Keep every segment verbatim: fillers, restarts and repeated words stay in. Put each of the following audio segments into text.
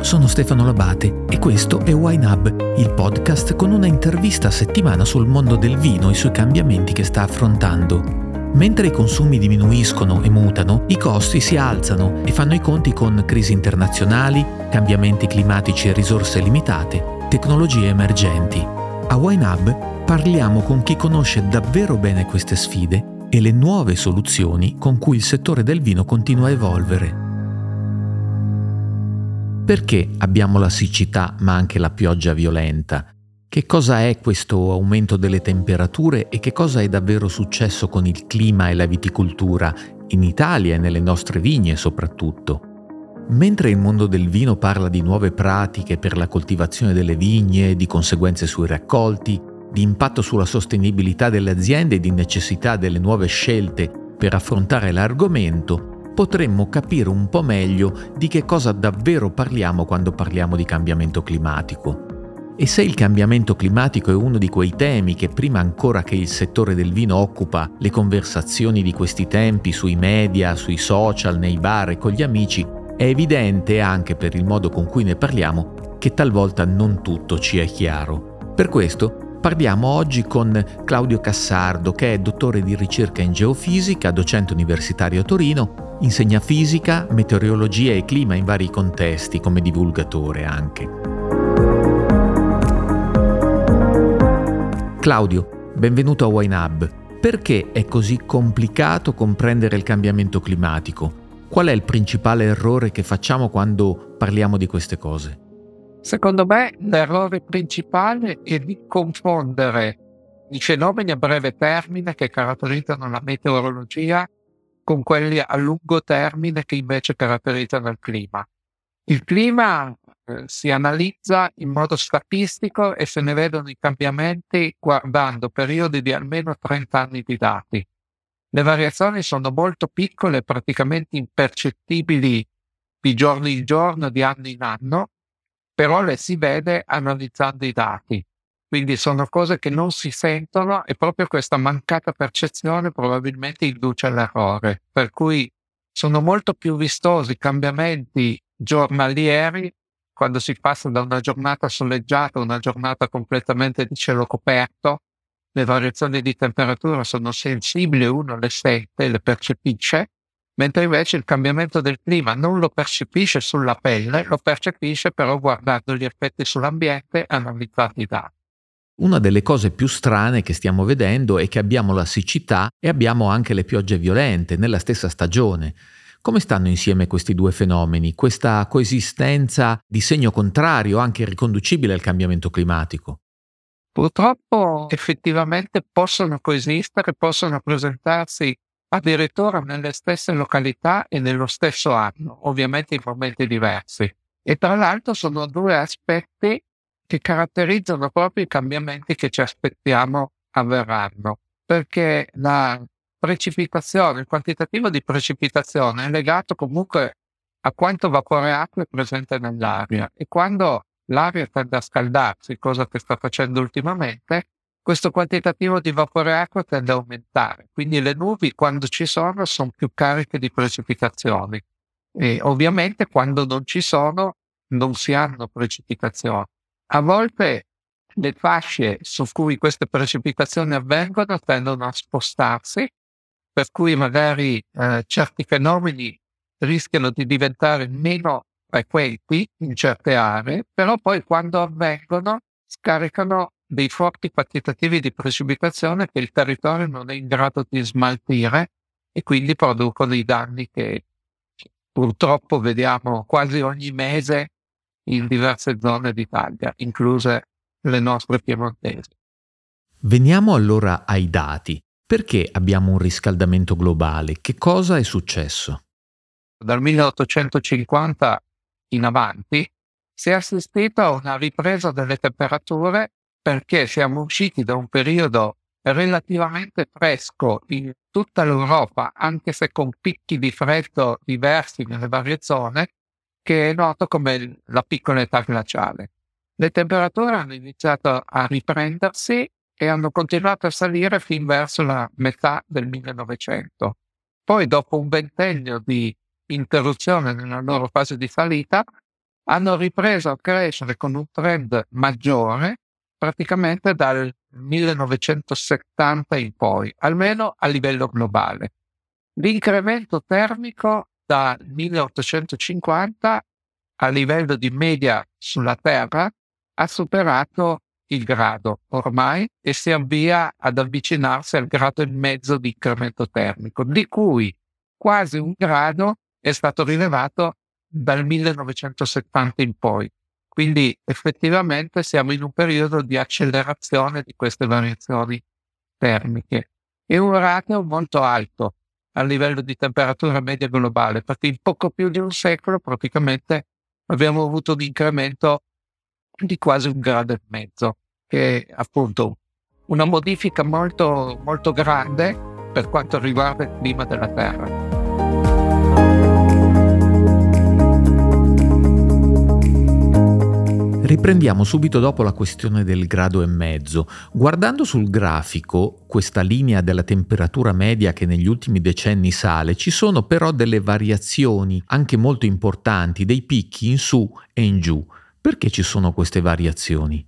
sono Stefano Labate e questo è Wine Hub, il podcast con una intervista a settimana sul mondo del vino e sui cambiamenti che sta affrontando. Mentre i consumi diminuiscono e mutano, i costi si alzano e fanno i conti con crisi internazionali, cambiamenti climatici e risorse limitate, tecnologie emergenti. A Wine Hub parliamo con chi conosce davvero bene queste sfide e le nuove soluzioni con cui il settore del vino continua a evolvere. Perché abbiamo la siccità ma anche la pioggia violenta? Che cosa è questo aumento delle temperature e che cosa è davvero successo con il clima e la viticoltura in Italia e nelle nostre vigne soprattutto? Mentre il mondo del vino parla di nuove pratiche per la coltivazione delle vigne, di conseguenze sui raccolti, di impatto sulla sostenibilità delle aziende e di necessità delle nuove scelte per affrontare l'argomento, potremmo capire un po' meglio di che cosa davvero parliamo quando parliamo di cambiamento climatico. E se il cambiamento climatico è uno di quei temi che prima ancora che il settore del vino occupa le conversazioni di questi tempi sui media, sui social, nei bar e con gli amici, è evidente anche per il modo con cui ne parliamo che talvolta non tutto ci è chiaro. Per questo parliamo oggi con Claudio Cassardo, che è dottore di ricerca in geofisica, docente universitario a Torino, insegna fisica, meteorologia e clima in vari contesti, come divulgatore anche. Claudio, benvenuto a Wine Hub. Perché è così complicato comprendere il cambiamento climatico? Qual è il principale errore che facciamo quando parliamo di queste cose? Secondo me l'errore principale è di confondere i fenomeni a breve termine che caratterizzano la meteorologia con quelli a lungo termine che invece caratterizzano il clima. Il clima eh, si analizza in modo statistico e se ne vedono i cambiamenti guardando periodi di almeno trenta anni di dati. Le variazioni sono molto piccole, praticamente impercettibili di giorno in giorno, di anno in anno, però le si vede analizzando i dati. Quindi sono cose che non si sentono e proprio questa mancata percezione probabilmente induce all'errore. Per cui sono molto più vistosi i cambiamenti giornalieri quando si passa da una giornata soleggiata a una giornata completamente di cielo coperto. Le variazioni di temperatura sono sensibili, uno le sente, le percepisce, mentre invece il cambiamento del clima non lo percepisce sulla pelle, lo percepisce però guardando gli effetti sull'ambiente analizzati i dati. Una delle cose più strane che stiamo vedendo è che abbiamo la siccità e abbiamo anche le piogge violente nella stessa stagione. Come stanno insieme questi due fenomeni, questa coesistenza di segno contrario, anche riconducibile al cambiamento climatico? Purtroppo effettivamente possono coesistere, possono presentarsi addirittura nelle stesse località e nello stesso anno, ovviamente in momenti diversi. E tra l'altro sono due aspetti che caratterizzano proprio i cambiamenti che ci aspettiamo avverranno, perché la precipitazione, il quantitativo di precipitazione è legato comunque a quanto vapore acqua è presente nell'aria e quando l'aria tende a scaldarsi, cosa che sta facendo ultimamente, questo quantitativo di vapore acqua tende a aumentare, quindi le nubi quando ci sono sono più cariche di precipitazioni e ovviamente quando non ci sono non si hanno precipitazioni. A volte le fasce su cui queste precipitazioni avvengono tendono a spostarsi, per cui magari eh, certi fenomeni rischiano di diventare meno frequenti in certe aree, però poi quando avvengono scaricano dei forti quantitativi di precipitazione che il territorio non è in grado di smaltire e quindi producono i danni che purtroppo vediamo quasi ogni mese in diverse zone d'Italia, incluse le nostre piemontesi. Veniamo allora ai dati. Perché abbiamo un riscaldamento globale? Che cosa è successo? Dal milleottocentocinquanta in avanti si è assistito a una ripresa delle temperature perché siamo usciti da un periodo relativamente fresco in tutta l'Europa, anche se con picchi di freddo diversi nelle varie zone, che è noto come la piccola età glaciale. Le temperature hanno iniziato a riprendersi e hanno continuato a salire fin verso la metà del millenovecento. Poi, dopo un ventennio di interruzione nella loro fase di salita, hanno ripreso a crescere con un trend maggiore praticamente dal millenovecentosettanta in poi, almeno a livello globale. L'incremento termico dal milleottocentocinquanta a livello di media sulla Terra ha superato il grado ormai e si avvia ad avvicinarsi al grado e mezzo di incremento termico, di cui quasi un grado è stato rilevato dal millenovecentosettanta in poi. Quindi effettivamente siamo in un periodo di accelerazione di queste variazioni termiche e un ratio molto alto a livello di temperatura media globale, perché in poco più di un secolo praticamente abbiamo avuto un incremento di quasi un grado e mezzo, che è appunto una modifica molto, molto grande per quanto riguarda il clima della Terra. Riprendiamo subito dopo la questione del grado e mezzo. Guardando sul grafico questa linea della temperatura media che negli ultimi decenni sale, ci sono però delle variazioni anche molto importanti, dei picchi in su e in giù. Perché ci sono queste variazioni?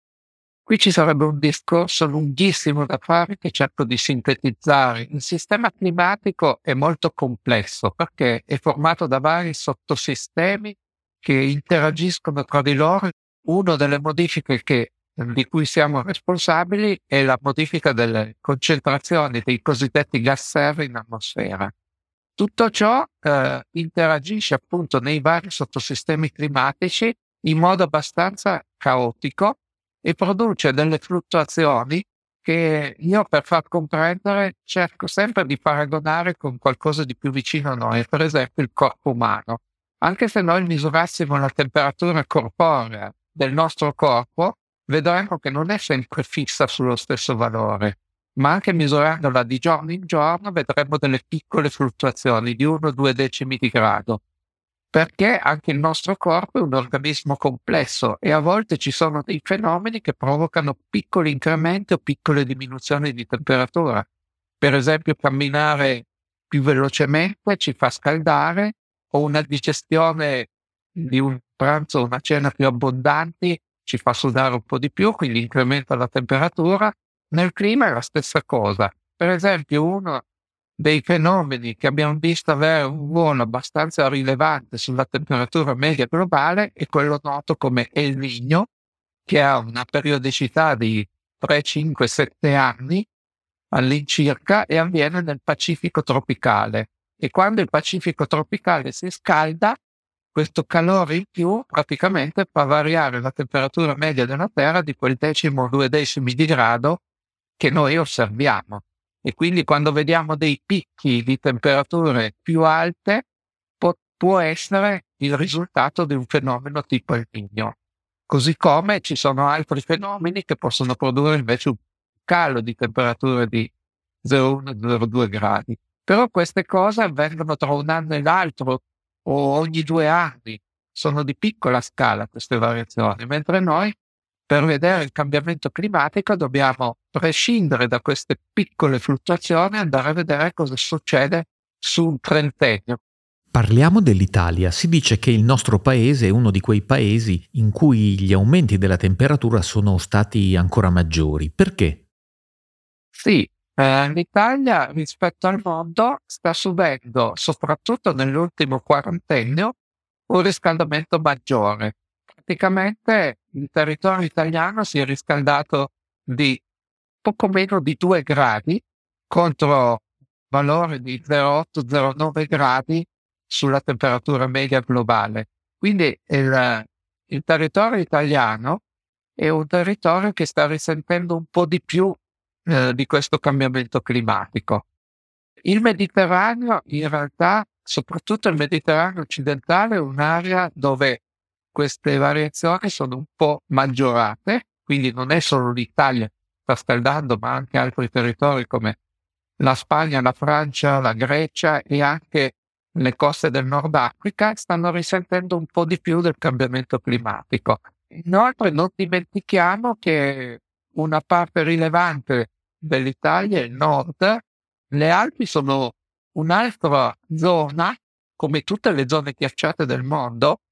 Qui ci sarebbe un discorso lunghissimo da fare che cerco di sintetizzare. Il sistema climatico è molto complesso perché è formato da vari sottosistemi che interagiscono tra di loro. Una delle modifiche che, di cui siamo responsabili è la modifica delle concentrazioni dei cosiddetti gas serra in atmosfera. Tutto ciò eh, interagisce appunto nei vari sottosistemi climatici in modo abbastanza caotico e produce delle fluttuazioni che io, per far comprendere, cerco sempre di paragonare con qualcosa di più vicino a noi, per esempio il corpo umano. Anche se noi misurassimo la temperatura corporea del nostro corpo, vedremo che non è sempre fissa sullo stesso valore, ma anche misurandola di giorno in giorno vedremo delle piccole fluttuazioni di uno o due decimi di grado, perché anche il nostro corpo è un organismo complesso e a volte ci sono dei fenomeni che provocano piccoli incrementi o piccole diminuzioni di temperatura. Per esempio, camminare più velocemente ci fa scaldare, o una digestione di un pranzo o una cena più abbondanti ci fa sudare un po' di più, quindi incrementa la temperatura. Nel clima è la stessa cosa. Per esempio, uno dei fenomeni che abbiamo visto avere un ruolo abbastanza rilevante sulla temperatura media globale è quello noto come El Niño, che ha una periodicità di tre, cinque, sette anni all'incirca e avviene nel Pacifico tropicale. E quando il Pacifico tropicale si scalda, questo calore in più praticamente fa variare la temperatura media della Terra di quel decimo o due decimi di grado che noi osserviamo. E quindi quando vediamo dei picchi di temperature più alte può, può essere il risultato di un fenomeno tipo El Niño. Così come ci sono altri fenomeni che possono produrre invece un calo di temperature di zero virgola uno zero virgola due gradi. Però queste cose avvengono tra un anno e l'altro o ogni due anni. Sono di piccola scala queste variazioni, mentre noi, per vedere il cambiamento climatico, dobbiamo prescindere da queste piccole fluttuazioni e andare a vedere cosa succede su un trentennio. Parliamo dell'Italia. Si dice che il nostro paese è uno di quei paesi in cui gli aumenti della temperatura sono stati ancora maggiori. Perché? Sì, eh, l'Italia rispetto al mondo sta subendo, soprattutto nell'ultimo quarantennio, un riscaldamento maggiore. Praticamente il territorio italiano si è riscaldato di poco meno di due gradi contro valore di zero virgola otto zero virgola nove gradi sulla temperatura media globale. Quindi il, il territorio italiano è un territorio che sta risentendo un po' di più eh, di questo cambiamento climatico. Il Mediterraneo, in realtà, soprattutto il Mediterraneo occidentale, è un'area dove queste variazioni sono un po' maggiorate, quindi non è solo l'Italia che sta scaldando, ma anche altri territori come la Spagna, la Francia, la Grecia e anche le coste del Nord Africa stanno risentendo un po' di più del cambiamento climatico. Inoltre non dimentichiamo che una parte rilevante dell'Italia è il nord. Le Alpi sono un'altra zona, come tutte le zone ghiacciate del mondo,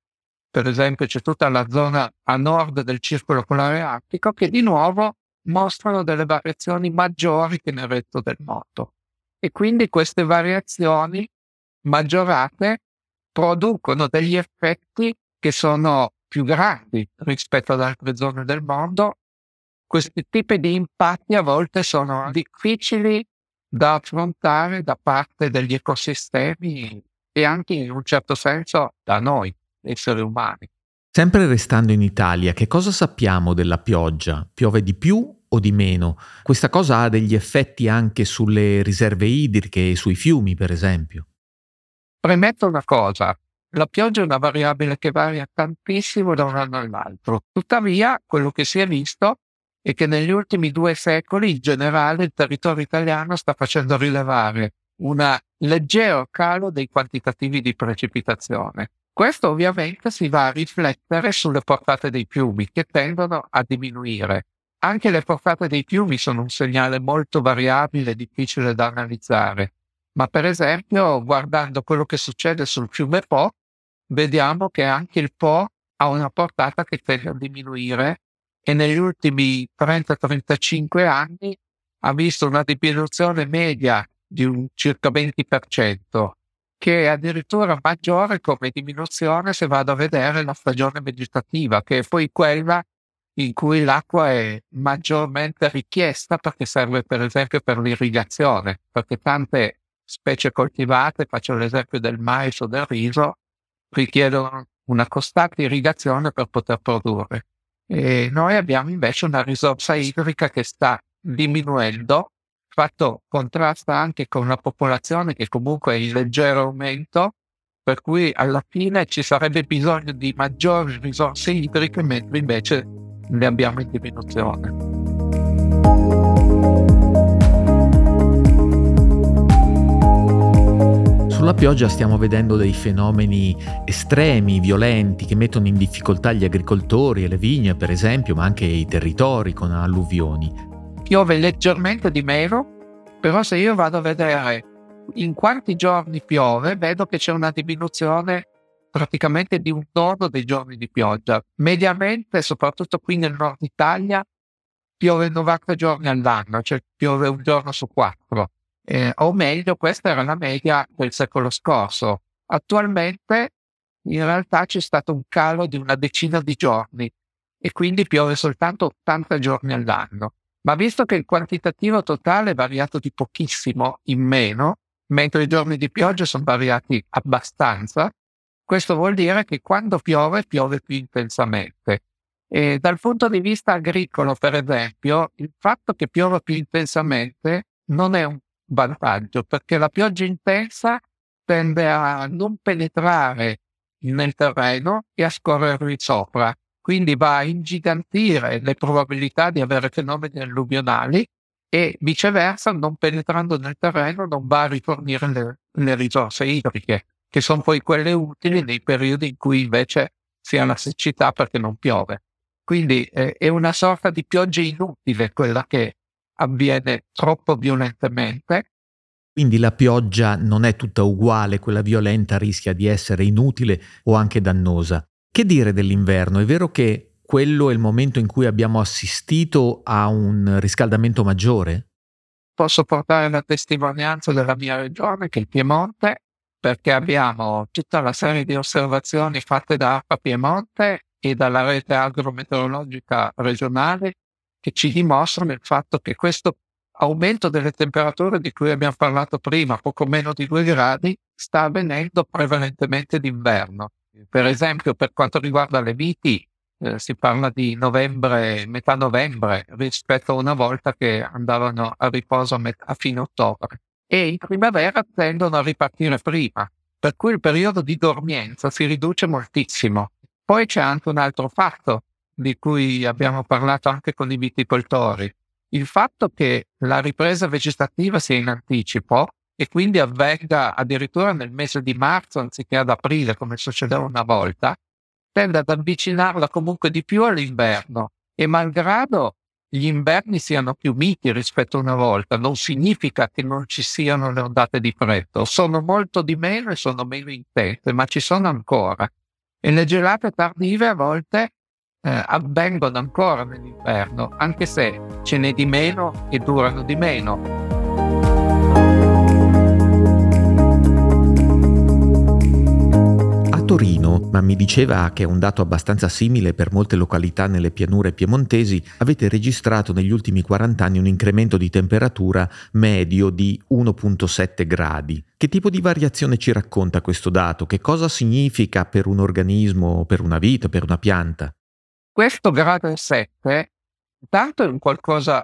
per esempio c'è tutta la zona a nord del circolo polare artico, che di nuovo mostrano delle variazioni maggiori che nel resto del mondo. E quindi queste variazioni maggiorate producono degli effetti che sono più grandi rispetto ad altre zone del mondo. Questi tipi di impatti a volte sono difficili da affrontare da parte degli ecosistemi e anche in un certo senso da noi, esseri umani. Sempre restando in Italia, che cosa sappiamo della pioggia? Piove di più o di meno? Questa cosa ha degli effetti anche sulle riserve idriche e sui fiumi, per esempio. Premetto una cosa, la pioggia è una variabile che varia tantissimo da un anno all'altro. Tuttavia, quello che si è visto è che negli ultimi due secoli in generale il territorio italiano sta facendo rilevare un leggero calo dei quantitativi di precipitazione. Questo ovviamente si va a riflettere sulle portate dei fiumi, che tendono a diminuire. Anche le portate dei fiumi sono un segnale molto variabile e difficile da analizzare. Ma per esempio, guardando quello che succede sul fiume Po, vediamo che anche il Po ha una portata che tende a diminuire e negli ultimi trenta trentacinque anni ha visto una diminuzione media di un circa venti per cento, che è addirittura maggiore come diminuzione se vado a vedere la stagione vegetativa, che è poi quella in cui l'acqua è maggiormente richiesta, perché serve per esempio per l'irrigazione, perché tante specie coltivate, faccio l'esempio del mais o del riso, richiedono una costante irrigazione per poter produrre. E noi abbiamo invece una risorsa idrica che sta diminuendo, fatto contrasta anche con una popolazione che comunque è in leggero aumento, per cui alla fine ci sarebbe bisogno di maggiori risorse idriche, mentre invece ne abbiamo in diminuzione. Sulla pioggia stiamo vedendo dei fenomeni estremi, violenti, che mettono in difficoltà gli agricoltori e le vigne, per esempio, ma anche i territori con alluvioni. Piove leggermente di meno, però se io vado a vedere in quanti giorni piove, vedo che c'è una diminuzione praticamente di un nono dei giorni di pioggia. Mediamente, soprattutto qui nel nord Italia, piove novanta giorni all'anno, cioè piove un giorno su quattro. Eh, o meglio, questa era la media del secolo scorso. Attualmente in realtà c'è stato un calo di una decina di giorni e quindi piove soltanto ottanta giorni all'anno. Ma visto che il quantitativo totale è variato di pochissimo in meno, mentre i giorni di pioggia sono variati abbastanza, questo vuol dire che quando piove, piove più intensamente. E dal punto di vista agricolo, per esempio, il fatto che piova più intensamente non è un vantaggio, perché la pioggia intensa tende a non penetrare nel terreno e a scorrervi sopra, quindi va a ingigantire le probabilità di avere fenomeni alluvionali e viceversa, non penetrando nel terreno, non va a rifornire le, le risorse idriche, che sono poi quelle utili nei periodi in cui invece si ha la siccità perché non piove. Quindi eh, è una sorta di pioggia inutile quella che avviene troppo violentemente. Quindi la pioggia non è tutta uguale, quella violenta rischia di essere inutile o anche dannosa. Che dire dell'inverno? È vero che quello è il momento in cui abbiamo assistito a un riscaldamento maggiore? Posso portare la testimonianza della mia regione, che è il Piemonte, perché abbiamo tutta la serie di osservazioni fatte da ARPA Piemonte e dalla rete agrometeorologica regionale che ci dimostrano il fatto che questo aumento delle temperature di cui abbiamo parlato prima, poco meno di due gradi, sta avvenendo prevalentemente d'inverno. Per esempio, per quanto riguarda le viti, eh, si parla di novembre, metà novembre, rispetto a una volta che andavano a riposo a, met- a fine ottobre. E in primavera tendono a ripartire prima, per cui il periodo di dormienza si riduce moltissimo. Poi c'è anche un altro fatto di cui abbiamo parlato anche con i viticoltori, il fatto che la ripresa vegetativa sia in anticipo e quindi avvenga addirittura nel mese di marzo anziché ad aprile come succedeva una volta, tende ad avvicinarla comunque di più all'inverno e malgrado gli inverni siano più miti rispetto a una volta, non significa che non ci siano le ondate di freddo, sono molto di meno e sono meno intense, ma ci sono ancora. E le gelate tardive a volte eh, avvengono ancora nell'inverno, anche se ce n'è di meno e durano di meno. Torino, ma mi diceva che è un dato abbastanza simile per molte località nelle pianure piemontesi, avete registrato negli ultimi quaranta anni un incremento di temperatura medio di uno virgola sette gradi. Che tipo di variazione ci racconta questo dato? Che cosa significa per un organismo, per una vita, per una pianta? Questo grado sette, intanto è un qualcosa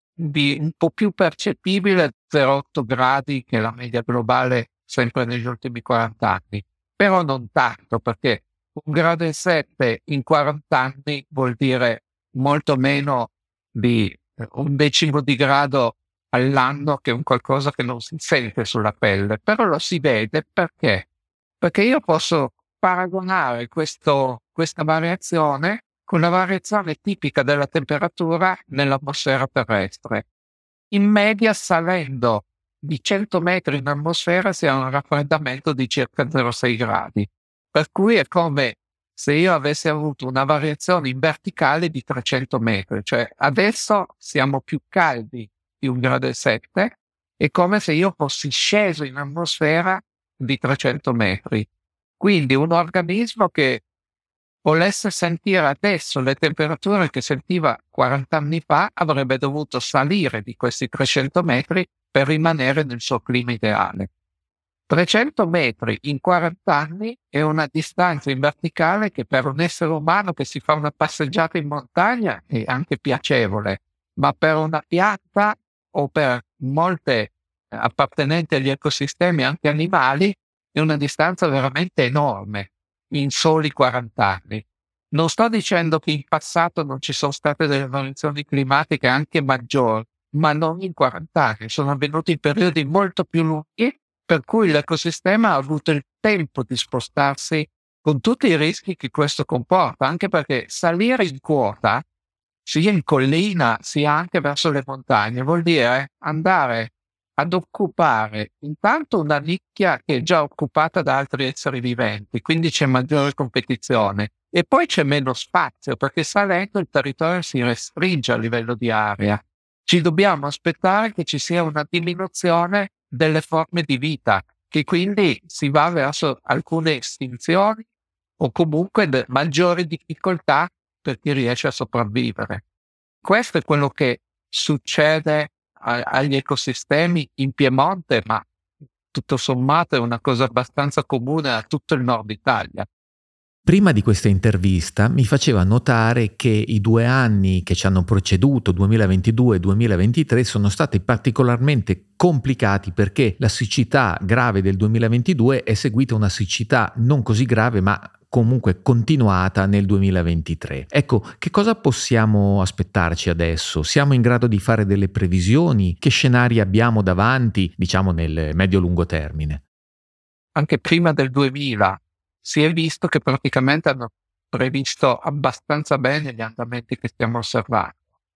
di un po' più percepibile, zero virgola otto gradi, che è la media globale sempre negli ultimi quaranta anni. Però non tanto, perché un grado e sette in quaranta anni vuol dire molto meno di un decimo di grado all'anno, che è un qualcosa che non si sente sulla pelle, però lo si vede. Perché? Perché io posso paragonare questo, questa variazione con la variazione tipica della temperatura nell'atmosfera terrestre. In media, salendo di cento metri in atmosfera, si ha un raffreddamento di circa zero virgola sei gradi, per cui è come se io avessi avuto una variazione in verticale di trecento metri, cioè adesso siamo più caldi di un grado e sette, è come se io fossi sceso in atmosfera di trecento metri. Quindi un organismo che volesse sentire adesso le temperature che sentiva quaranta anni fa avrebbe dovuto salire di questi trecento metri per rimanere nel suo clima ideale. trecento metri in quaranta anni è una distanza in verticale che per un essere umano che si fa una passeggiata in montagna è anche piacevole, ma per una pianta o per molte appartenenti agli ecosistemi, anche animali, è una distanza veramente enorme in soli quaranta anni. Non sto dicendo che in passato non ci sono state delle variazioni climatiche anche maggiori, ma non in quaranta anni, sono avvenuti in periodi molto più lunghi, per cui l'ecosistema ha avuto il tempo di spostarsi con tutti i rischi che questo comporta, anche perché salire in quota, sia in collina sia anche verso le montagne, vuol dire andare ad occupare intanto una nicchia che è già occupata da altri esseri viventi, quindi c'è maggiore competizione, e poi c'è meno spazio, perché salendo il territorio si restringe a livello di area. Ci dobbiamo aspettare che ci sia una diminuzione delle forme di vita, che quindi si va verso alcune estinzioni o comunque de- maggiori difficoltà per chi riesce a sopravvivere. Questo è quello che succede a- agli ecosistemi in Piemonte, ma tutto sommato è una cosa abbastanza comune a tutto il nord Italia. Prima di questa intervista mi faceva notare che i due anni che ci hanno preceduto, duemilaventidue e duemilaventitré, sono stati particolarmente complicati perché la siccità grave del duemilaventidue è seguita a una siccità non così grave ma comunque continuata nel duemilaventitré. Ecco, che cosa possiamo aspettarci adesso? Siamo in grado di fare delle previsioni? Che scenari abbiamo davanti, diciamo nel medio-lungo termine? Anche prima del duemila si è visto che praticamente hanno previsto abbastanza bene gli andamenti che stiamo osservando.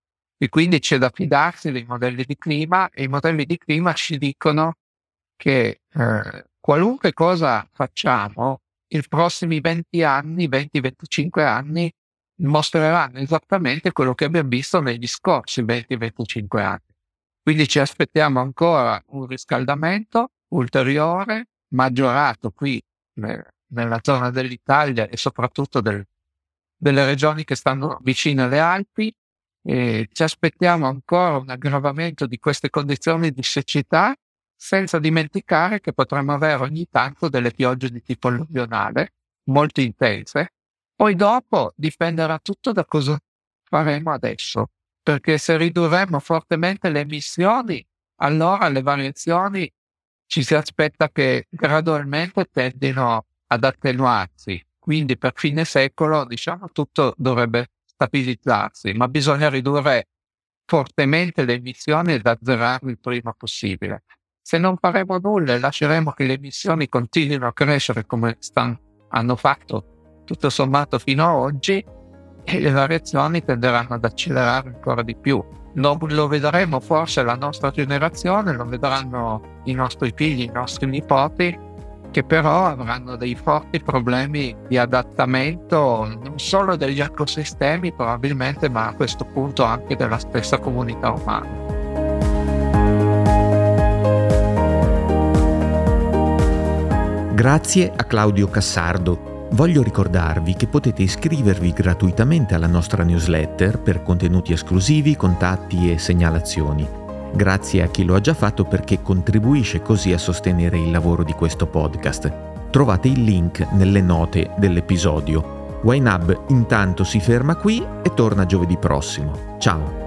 E quindi c'è da fidarsi dei modelli di clima, e i modelli di clima ci dicono che eh, qualunque cosa facciamo, i prossimi venti anni, venti venticinque anni, mostreranno esattamente quello che abbiamo visto negli scorsi venti venticinque anni. Quindi ci aspettiamo ancora un riscaldamento ulteriore, maggiorato qui eh, nella zona dell'Italia e soprattutto del, delle regioni che stanno vicine alle Alpi. E ci aspettiamo ancora un aggravamento di queste condizioni di siccità, senza dimenticare che potremmo avere ogni tanto delle piogge di tipo alluvionale molto intense. Poi dopo dipenderà tutto da cosa faremo adesso, perché se ridurremo fortemente le emissioni, allora le variazioni ci si aspetta che gradualmente tendino ad attenuarsi, quindi per fine secolo diciamo tutto dovrebbe stabilizzarsi, ma bisogna ridurre fortemente le emissioni ed azzerarle il prima possibile. Se non faremo nulla e lasceremo che le emissioni continuino a crescere come stanno, hanno fatto tutto sommato fino ad oggi, e le variazioni tenderanno ad accelerare ancora di più. Non lo vedremo forse la nostra generazione, lo vedranno i nostri figli, i nostri nipoti, che però avranno dei forti problemi di adattamento non solo degli ecosistemi probabilmente, ma a questo punto anche della stessa comunità umana. Grazie a Claudio Cassardo. Voglio ricordarvi che potete iscrivervi gratuitamente alla nostra newsletter per contenuti esclusivi, contatti e segnalazioni. Grazie a chi lo ha già fatto perché contribuisce così a sostenere il lavoro di questo podcast. Trovate il link nelle note dell'episodio. YNAB intanto si ferma qui e torna giovedì prossimo. Ciao!